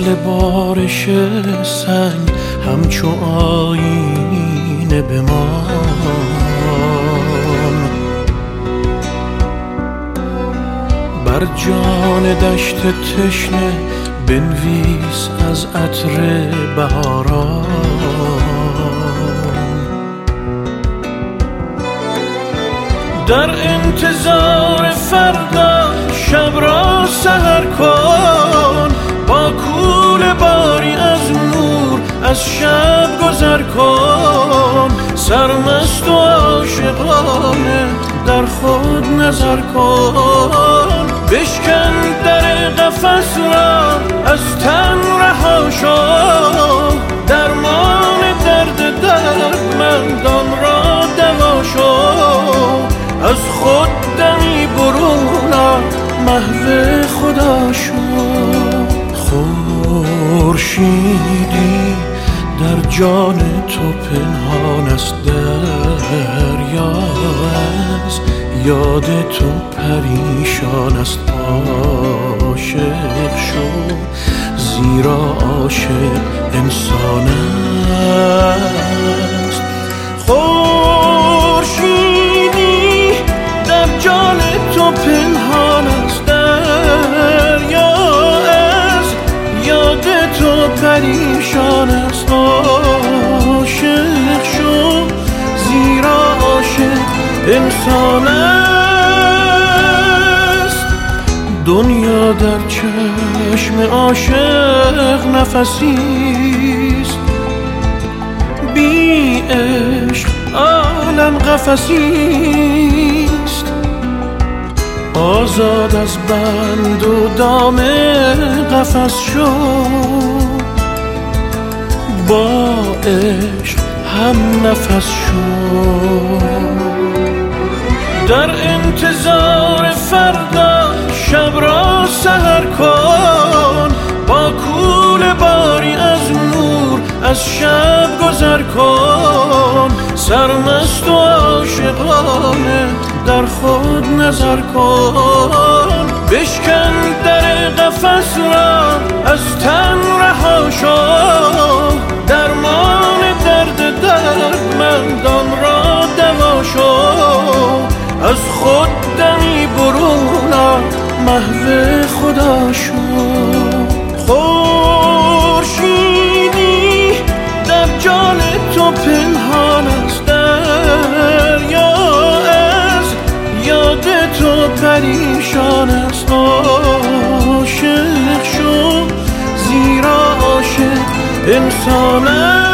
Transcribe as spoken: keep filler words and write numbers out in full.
مثل بارش سنگ همچو آینه بمان، بر جان دشت تشنه بنویس از عطر بهاران. در انتظار فردا شب را سحر کن، با کوله باری از نور از شب گذر کن. سرمست و عاشقانه در خود نظر کن، بشکن در قفس را از تن رها شو. درمان درد دردمندان را دوا شو، از خود دمی برون آ محو خدا شو. خورشیدی در جان تو پنهان است، دریا از یاد تو پریشان است. عاشق شو زیرا عاشق انسان است. خورشیدی در جان تو پنهان است، دریا از یاد تو پریشان است. عاشق شو زیرا عاشق انسان است. دنیا در چشم عاشق نفسیست، بی عشق عالم قفسیست. آزاد از بند و دام قفس شو، با عشق هم نفس شو. در انتظار فردا شب را سحر کن، با کوله باری از نور از شب گذر کن. سرمست و عاشقانه در خود نظر کن، بشکن در قفس را از تن رها شو. درمان درد دردمندان را دوا شو، از خود دمی برون آ محو خدا شو. خورشیدی در جان تو پنهان است، دریا از یاد تو پریشان است. عاشق شو زیرا عاشق انسان است.